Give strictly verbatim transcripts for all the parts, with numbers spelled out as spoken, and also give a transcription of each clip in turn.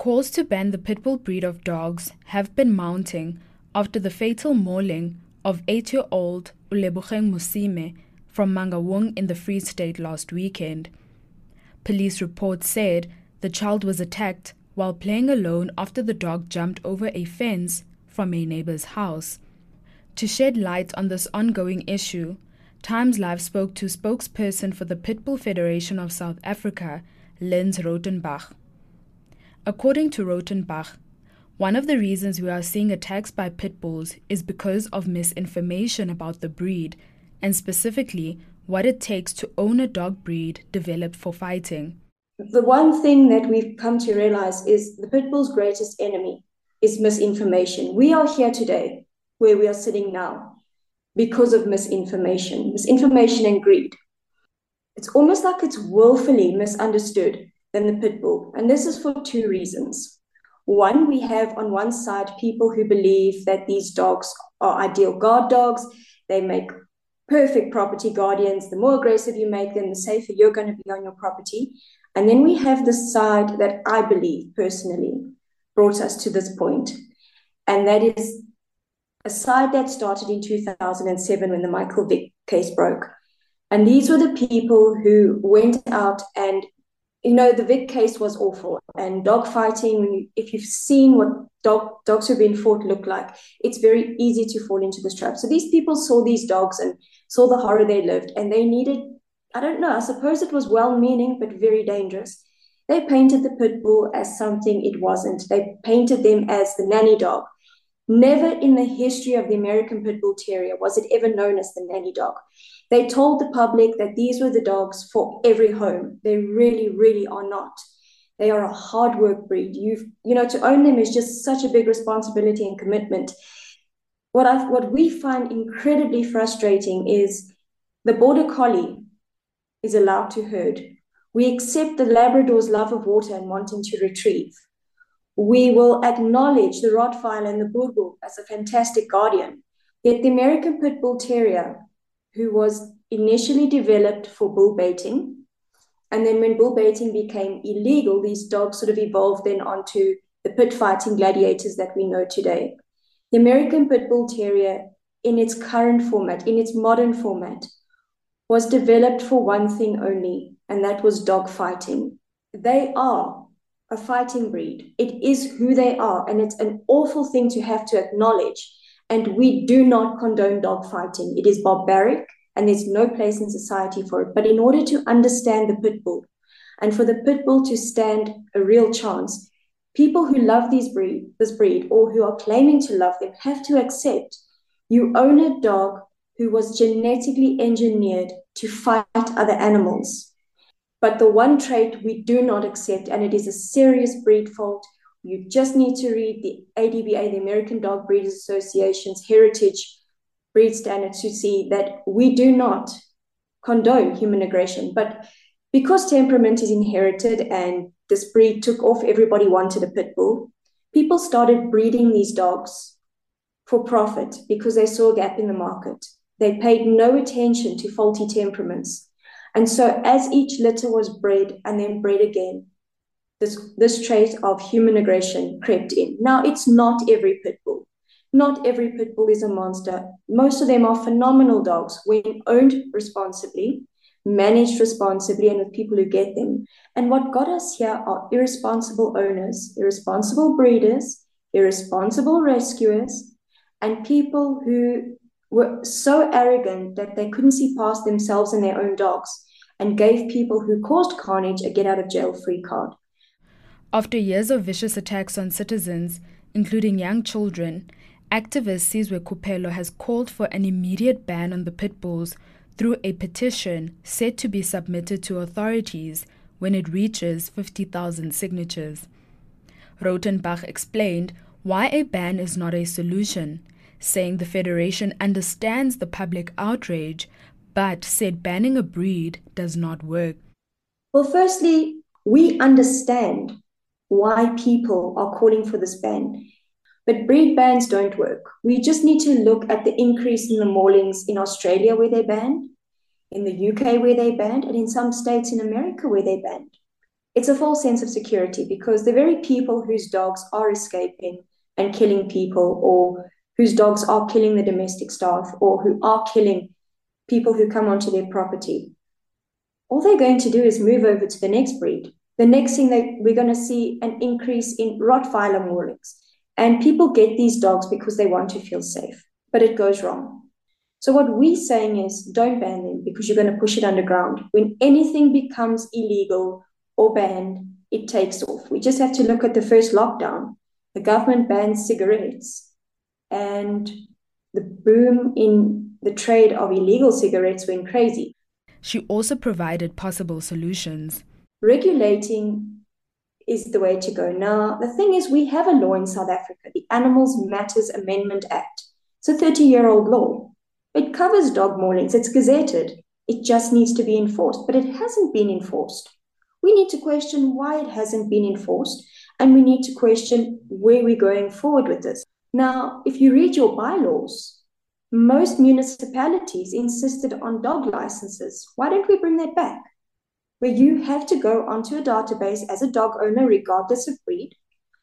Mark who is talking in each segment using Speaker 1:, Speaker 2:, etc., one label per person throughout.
Speaker 1: Calls to ban the pit bull breed of dogs have been mounting after the fatal mauling of eight-year-old Ulebogeng Musime from Mangaung in the Free State last weekend. Police reports said the child was attacked while playing alone after the dog jumped over a fence from a neighbor's house. To shed light on this ongoing issue, Times Live spoke to spokesperson for the Pitbull Federation of South Africa, Lens Rautenbach. According to Rautenbach, one of the reasons we are seeing attacks by pit bulls is because of misinformation about the breed, and specifically what it takes to own a dog breed developed for fighting.
Speaker 2: The one thing that we've come to realize is the pit bull's greatest enemy is misinformation. We are here today where we are sitting now because of misinformation, misinformation and greed. It's almost like it's willfully misunderstood than the pit bull. And this is for two reasons. One, we have on one side people who believe that these dogs are ideal guard dogs. They make perfect property guardians. The more aggressive you make them, the safer you're going to be on your property. And then we have the side that I believe personally brought us to this point. And that is a side that started in two thousand seven when the Michael Vick case broke. And these were the people who went out and, you know, the Vick case was awful. And dog fighting, when you, if you've seen what dog, dogs who have been fought look like, it's very easy to fall into this trap. So these people saw these dogs and saw the horror they lived, and they needed, I don't know, I suppose it was well-meaning, but very dangerous. They painted the pit bull as something it wasn't. They painted them as the nanny dog. Never in the history of the American Pit Bull Terrier was it ever known as the nanny dog. They told the public that these were the dogs for every home. They really, really are not. They are a hard work breed. You've, you know, to own them is just such a big responsibility and commitment. What I, what we find incredibly frustrating is the Border Collie is allowed to herd. We accept the Labrador's love of water and wanting to retrieve. We will acknowledge the Rottweiler and the Boer Bull as a fantastic guardian. Yet the American Pit Bull Terrier, who was initially developed for bull baiting, and then when bull baiting became illegal, these dogs sort of evolved then onto the pit fighting gladiators that we know today. The American Pit Bull Terrier, in its current format, in its modern format, was developed for one thing only, and that was dog fighting. They are a fighting breed. It is who they are, and it's an awful thing to have to acknowledge. And we do not condone dog fighting. It is barbaric, and there's no place in society for it. But in order to understand the pit bull, and for the pit bull to stand a real chance, people who love these breed, this breed, or who are claiming to love them, have to accept you own a dog who was genetically engineered to fight other animals. But the one trait we do not accept, and it is a serious breed fault, you just need to read the A D B A, the American Dog Breeders Association's heritage breed standards to see that we do not condone human aggression. But because temperament is inherited and this breed took off, everybody wanted a pit bull, people started breeding these dogs for profit because they saw a gap in the market. They paid no attention to faulty temperaments. And so as each litter was bred and then bred again, this, this trait of human aggression crept in. Now, it's not every pit bull. Not every pit bull is a monster. Most of them are phenomenal dogs when owned responsibly, managed responsibly, and with people who get them. And what got us here are irresponsible owners, irresponsible breeders, irresponsible rescuers, and people who were so arrogant that they couldn't see past themselves and their own dogs, and gave people who caused carnage a get-out-of-jail-free card.
Speaker 1: After years of vicious attacks on citizens, including young children, activist Sizwe Kupelo has called for an immediate ban on the pit bulls through a petition set to be submitted to authorities when it reaches fifty thousand signatures. Rautenbach explained why a ban is not a solution, saying the Federation understands the public outrage, but said banning a breed does not work.
Speaker 2: Well, firstly, we understand why people are calling for this ban, but breed bans don't work. We just need to look at the increase in the maulings in Australia where they banned, in the U K where they banned, and in some states in America where they banned. It's a false sense of security because the very people whose dogs are escaping and killing people, or whose dogs are killing the domestic staff, or who are killing people who come onto their property, all they're going to do is move over to the next breed. The next thing that we're going to see an increase in Rottweiler maulings. And people get these dogs because they want to feel safe, but it goes wrong. So what we're saying is don't ban them because you're going to push it underground. When anything becomes illegal or banned, it takes off. We just have to look at the first lockdown. The government banned cigarettes, and the boom in the trade of illegal cigarettes went crazy.
Speaker 1: She also provided possible solutions.
Speaker 2: Regulating is the way to go. Now, the thing is, we have a law in South Africa, the Animals Matters Amendment Act. It's a thirty-year-old law. It covers dog maulings. It's gazetted. It just needs to be enforced, but it hasn't been enforced. We need to question why it hasn't been enforced, and we need to question where we're going forward with this. Now, if you read your bylaws, most municipalities insisted on dog licenses. Why don't we bring that back? Where you have to go onto a database as a dog owner, regardless of breed,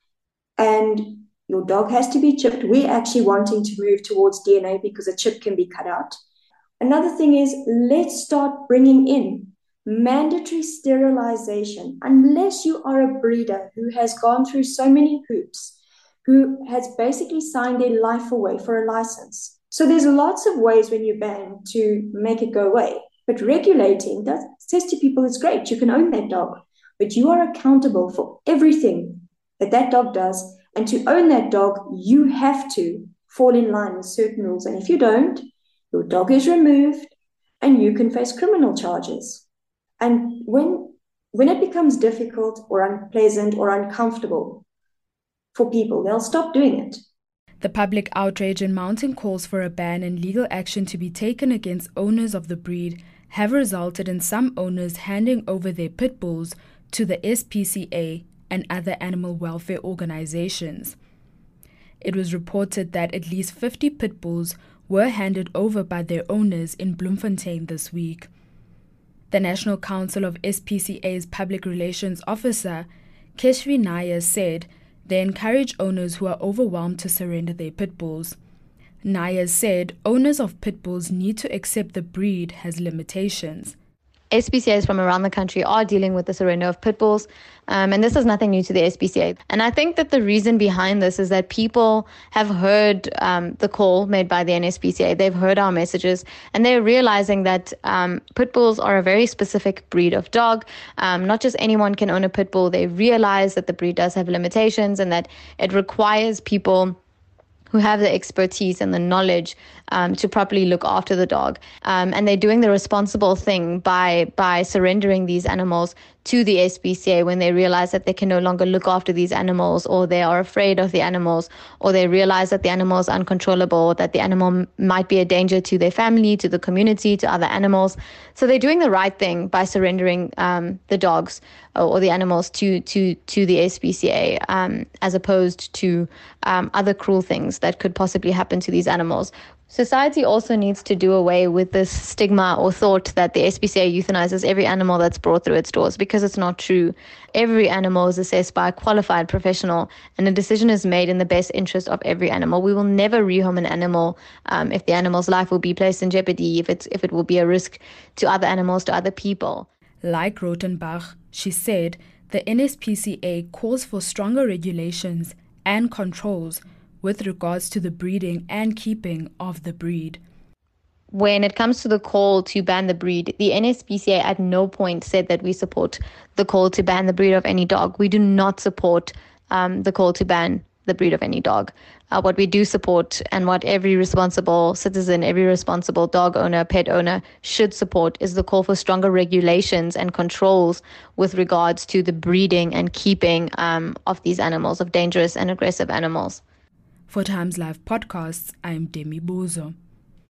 Speaker 2: and your dog has to be chipped. We're actually wanting to move towards D N A because a chip can be cut out. Another thing is, let's start bringing in mandatory sterilization. Unless you are a breeder who has gone through so many hoops, who has basically signed their life away for a license. So there's lots of ways when you ban to make it go away. But regulating that says to people, it's great, you can own that dog, but you are accountable for everything that that dog does. And to own that dog, you have to fall in line with certain rules. And if you don't, your dog is removed and you can face criminal charges. And when, when it becomes difficult or unpleasant or uncomfortable for people, they'll stop doing it.
Speaker 1: The public outrage and mounting calls for a ban and legal action to be taken against owners of the breed have resulted in some owners handing over their pit bulls to the S P C A and other animal welfare organizations. It was reported that at least fifty pit bulls were handed over by their owners in Bloemfontein this week. The National Council of S P C A's Public Relations Officer, Keshvi Nair, said they encourage owners who are overwhelmed to surrender their pit bulls. Nair said owners of pit bulls need to accept the breed has limitations.
Speaker 3: S P C As from around the country are dealing with the surrender of pit bulls, um, and this is nothing new to the S P C A. And I think that the reason behind this is that people have heard um, the call made by the N S P C A. They've heard our messages, and they're realizing that um, pit bulls are a very specific breed of dog. Um, not just anyone can own a pit bull. They realize that the breed does have limitations and that it requires people who have the expertise and the knowledge um, to properly look after the dog. Um, and they're doing the responsible thing by by surrendering these animals to the S P C A when they realize that they can no longer look after these animals, or they are afraid of the animals, or they realize that the animal is uncontrollable, that the animal m- might be a danger to their family, to the community, to other animals. So they're doing the right thing by surrendering um, the dogs or the animals to to to the S P C A, um, as opposed to um, other cruel things that could possibly happen to these animals. Society also needs to do away with this stigma or thought that the S P C A euthanizes every animal that's brought through its doors, because it's not true. Every animal is assessed by a qualified professional, and a decision is made in the best interest of every animal. We will never rehome an animal um, if the animal's life will be placed in jeopardy, if it's if it will be a risk to other animals, to other people.
Speaker 1: Like Rotenbach, she said the N S P C A calls for stronger regulations and controls with regards to the breeding and keeping of the breed.
Speaker 3: When it comes to the call to ban the breed, the N S P C A at no point said that we support the call to ban the breed of any dog. We do not support um, the call to ban the breed of any dog. Uh, what we do support, and what every responsible citizen, every responsible dog owner, pet owner should support, is the call for stronger regulations and controls with regards to the breeding and keeping um, of these animals, of dangerous and aggressive animals.
Speaker 1: For Times Live Podcasts, I'm Demi Bozo.